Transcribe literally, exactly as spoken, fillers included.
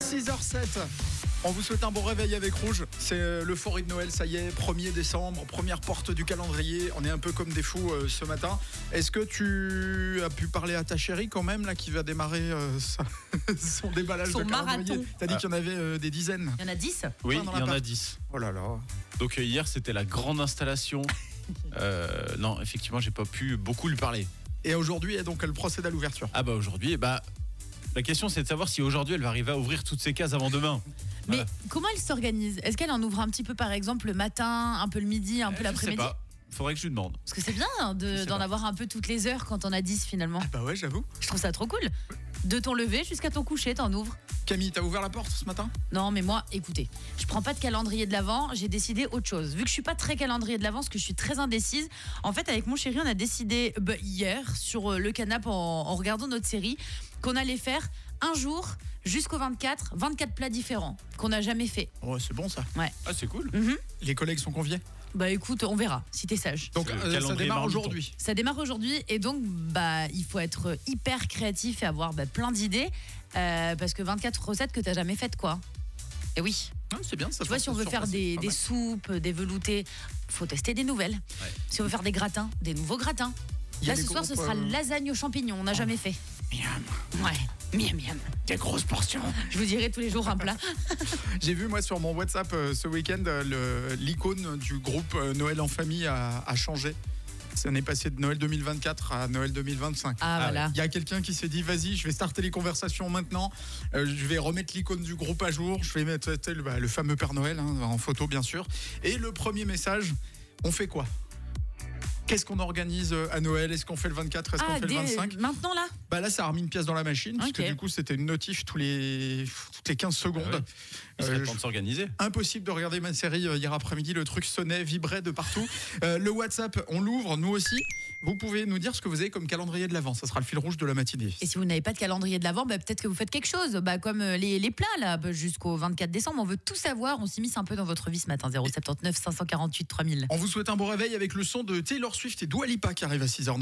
six heures sept. On vous souhaite un bon réveil avec Rouge. C'est l'euphorie de Noël, ça y est, premier décembre, première porte du calendrier. On est un peu comme des fous euh, ce matin. Est-ce que tu as pu parler à ta chérie quand même, là, qui va démarrer euh, sa... son déballage son de calendrier? marathon. T'as dit ah. qu'il y en avait euh, des dizaines. Il y en a dix? Oui, Enfin, il y en a dix. Oh là là. Donc euh, hier, c'était la grande installation. euh, non, effectivement, j'ai pas pu beaucoup lui parler. Et aujourd'hui, donc, elle procède à l'ouverture. Ah bah aujourd'hui, bah... La question, c'est de savoir si aujourd'hui, elle va arriver à ouvrir toutes ses cases avant demain. Mais Voilà. comment elle s'organise? Est-ce qu'elle en ouvre un petit peu, par exemple, le matin, un peu le midi, un peu Je l'après-midi? sais pas. Faudrait que je lui demande. Parce que c'est bien hein, de, d'en pas. avoir un peu toutes les heures quand on a dix finalement. Ah bah ouais, j'avoue. Je trouve ça trop cool. De ton lever jusqu'à ton coucher, t'en ouvres. Camille, t'as ouvert la porte ce matin? Non, mais moi, écoutez, je prends pas de calendrier de l'Avent, j'ai décidé autre chose. Vu que je suis pas très calendrier de l'Avent, parce que je suis très indécise, en fait, avec mon chéri, on a décidé bah, hier, sur le canapé, en, en regardant notre série, qu'on allait faire un jour jusqu'au vingt-quatre, vingt-quatre plats différents qu'on n'a jamais fait. Ouais, c'est bon ça. Ouais. Ah, c'est cool. Mm-hmm. Les collègues sont conviés? Bah écoute, on verra, si t'es sage. Donc Le euh, ça calendrier démarre marmiton. aujourd'hui. Ça démarre aujourd'hui et donc bah il faut être hyper créatif et avoir bah, plein d'idées euh, parce que vingt-quatre recettes que t'as jamais faites quoi. Et oui. Ah, c'est bien ça. Tu vois, si on veut faire des, des sous... soupes, des veloutés, faut tester des nouvelles. Ouais. Si on veut faire des gratins, des nouveaux gratins. Là ce soir ce sera euh... lasagne aux champignons, on n'a oh. jamais fait. Miam. Ouais. Miam miam. Des grosses portions. Je vous dirai tous les jours un plat. J'ai vu moi sur mon WhatsApp euh, ce week-end euh, le, l'icône du groupe euh, Noël en famille a, a changé. Ça n'est passé de Noël deux mille vingt-quatre à Noël deux mille vingt-cinq. Ah, ah voilà. Il y a quelqu'un qui s'est dit vas-y, je vais starter les conversations maintenant. Euh, je vais remettre l'icône du groupe à jour. Je vais mettre le, bah, le fameux Père Noël hein, en photo bien sûr. Et le premier message, on fait quoi? Qu'est-ce qu'on organise à Noël? Est-ce qu'on fait le vingt-quatre? Est-ce ah, qu'on fait dès, le vingt-cinq? Maintenant là? Bah là, ça a remis une pièce dans la machine, okay. Puisque du coup, c'était une notif tous les, toutes les quinze secondes. Ah oui. Il serait euh, temps de s'organiser. Impossible de regarder ma série hier après-midi, le truc sonnait, vibrait de partout. euh, le WhatsApp, on l'ouvre, nous aussi. Vous pouvez nous dire ce que vous avez comme calendrier de l'Avent. Ça sera le fil rouge de la matinée. Et si vous n'avez pas de calendrier de l'Avent, bah, peut-être que vous faites quelque chose, bah, comme les, les plats là, bah, jusqu'au vingt-quatre décembre. On veut tout savoir. On s'immisce un peu dans votre vie ce matin. zéro sept neuf cinq cent quarante-huit trois mille. On vous souhaite un bon réveil avec le son de Taylor Swift et Dua Lipa qui arrive à six heures.